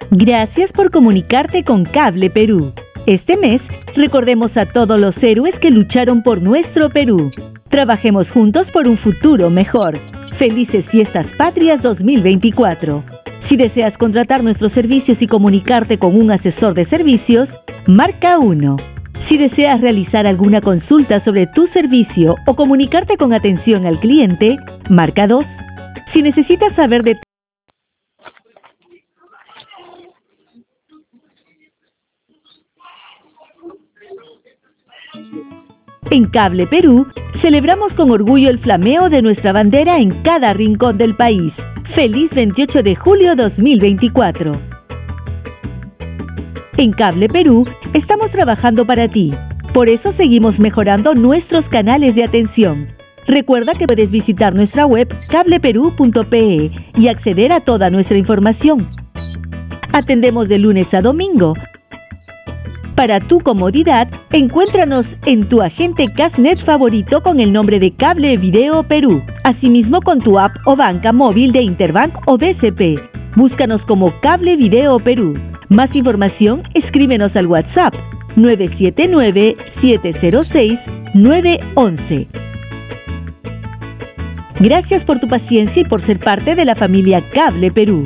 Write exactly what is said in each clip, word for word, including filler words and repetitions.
Gracias por comunicarte con Cable Perú. Este mes, recordemos a todos los héroes que lucharon por nuestro Perú. Trabajemos juntos por un futuro mejor. Felices Fiestas Patrias dos mil veinticuatro. Si deseas contratar nuestros servicios y comunicarte con un asesor de servicios, marca uno. Si deseas realizar alguna consulta sobre tu servicio o comunicarte con atención al cliente, marca dos. Si necesitas saber de En Cable Perú, celebramos con orgullo el flameo de nuestra bandera en cada rincón del país. ¡Feliz veintiocho de julio dos mil veinticuatro! En Cable Perú, estamos trabajando para ti. Por eso seguimos mejorando nuestros canales de atención. Recuerda que puedes visitar nuestra web cable perú punto pe y acceder a toda nuestra información. Atendemos de lunes a domingo. Para tu comodidad, encuéntranos en tu agente Casnet favorito con el nombre de Cable Video Perú. Asimismo con tu app o banca móvil de Interbank o B C P. Búscanos como Cable Video Perú. Más información, escríbenos al WhatsApp nueve siete nueve, siete cero seis, nueve uno uno. Gracias por tu paciencia y por ser parte de la familia Cable Perú.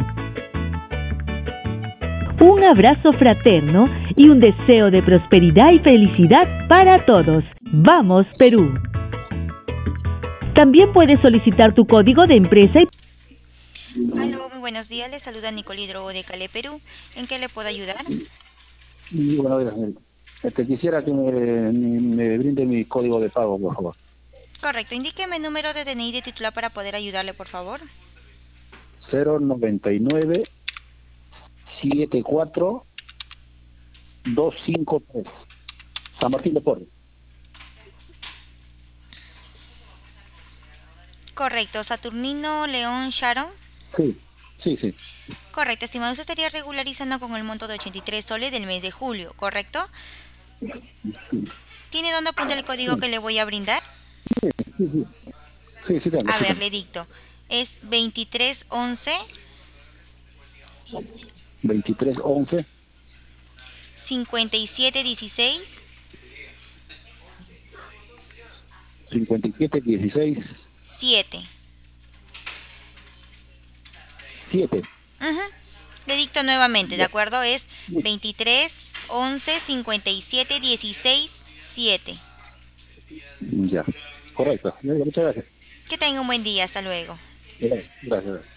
Un abrazo fraterno y un deseo de prosperidad y felicidad para todos. ¡Vamos, Perú! También puedes solicitar tu código de empresa y... Aló, muy buenos días. Le saluda Nicole Hidrobo de Cable Perú. ¿En qué le puedo ayudar? Y bueno, días, este, quisiera que me, me, me brinde mi código de pago, por favor. Correcto. Indíqueme el número de D N I de titular para poder ayudarle, por favor. cero noventa y nueve, setenta y cuatro, doscientos cincuenta y tres. San Martín de Porres. Correcto. Saturnino León Sharon. Sí, sí, sí. Correcto, estimado. Usted estaría regularizando con el monto de ochenta y tres soles del mes de julio, ¿correcto? ¿Tiene dónde apuntar el código que le voy a brindar? Sí, sí, sí. Sí, sí, tengo, A sí, ver, tengo. le dicto. Es veintitrés once, veintitrés once, cincuenta y siete dieciséis, cincuenta y siete dieciséis, siete. siete. Ujú. Le dicto nuevamente, ¿de Ya. acuerdo? Es veintitrés once, cincuenta y siete dieciséis, siete. Ya. Correcto. Muchas gracias. Que tenga un buen día. Hasta luego. Gracias. Gracias.